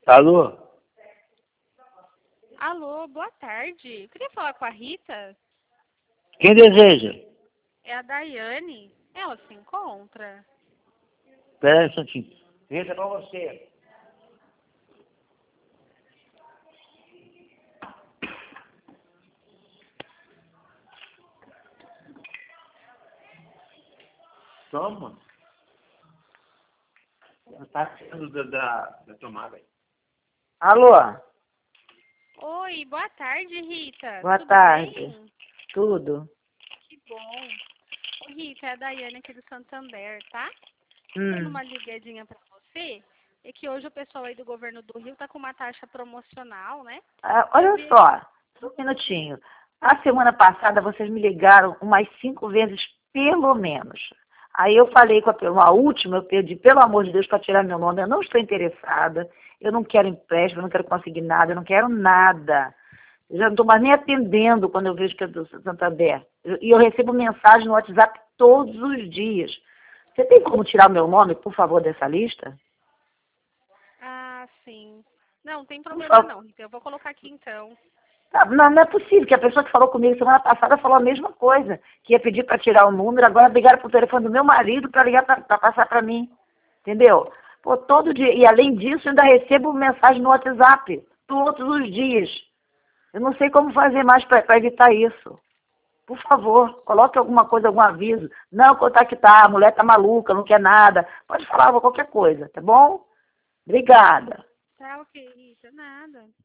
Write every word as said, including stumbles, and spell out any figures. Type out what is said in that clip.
Alô? Alô, boa tarde. Eu queria falar com a Rita. Quem deseja? É a Daiane. Ela se encontra? Espera aí um instantinho. Rita, é pra você. Toma. Ela tá saindo da, da, da tomada aí. Alô? Oi, boa tarde, Rita. Boa Tudo tarde. bem? Tudo? Que bom. Ô, Rita, é a Daiane aqui do Santander, tá? Hum. Dando uma ligadinha pra você. É que hoje o pessoal aí do governo do Rio tá com uma taxa promocional, né? Ah, olha Eu vi- só, só um minutinho. A semana passada vocês me ligaram umas cinco vezes, pelo menos. Aí eu falei com a, uma última, eu pedi, pelo amor de Deus, para tirar meu nome. Eu não estou interessada, eu não quero empréstimo, eu não quero conseguir nada, eu não quero nada. Eu já não estou mais nem atendendo quando eu vejo que é do Santander. E eu recebo mensagem no WhatsApp todos os dias. Você tem como tirar o meu nome, por favor, dessa lista? Ah, sim. Não, tem Por problema favor. não, Rita. Eu vou colocar aqui então. Ah, Não, não é possível, que a pessoa que falou comigo semana passada falou a mesma coisa, que ia pedir para tirar o número, agora ligaram para o telefone do meu marido para ligar para passar para mim, entendeu? Pô, todo dia, e além disso, eu ainda recebo mensagem no WhatsApp, todos os dias. Eu não sei como fazer mais para evitar isso. Por favor, coloque alguma coisa, algum aviso. Não contactar, a mulher tá maluca, não quer nada. Pode falar qualquer coisa, tá bom? Obrigada. Tá ok, Rita. Nada.